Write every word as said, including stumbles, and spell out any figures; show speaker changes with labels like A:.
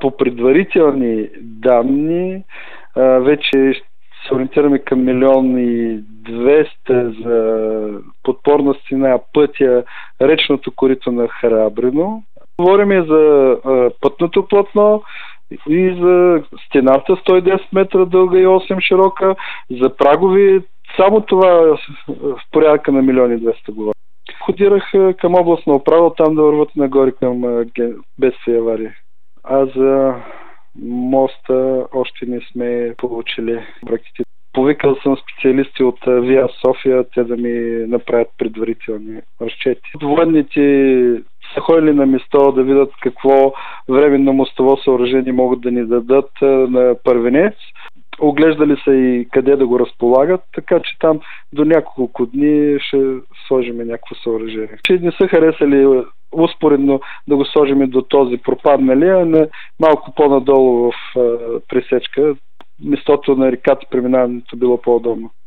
A: по предварителни данни вече се ориентираме към милион и двеста за подпорна стена, пътя, речното корито на Храбрино. Говорим и за пътното платно и за стената сто и десет метра дълга и осем широка, за прагови. Само това в порядъка на милион и двеста говоря. Ходирах към областна управа, там да върват нагоре към бедствия и аварии. А за моста още не сме получили проектите. Повикал съм специалисти от ВИА София, те да ми направят предварителни разчети. Военните са ходили на место да видят какво временно мостово съоръжение могат да ни дадат на първенец. Оглеждали са и къде да го разполагат, така че там до няколко дни ще сложим някакво съоръжение. Ще не са харесали успоредно да го сложим до този пропаднали, а не малко по-надолу в пресечка. Местото на реката преминаването било по-удобно.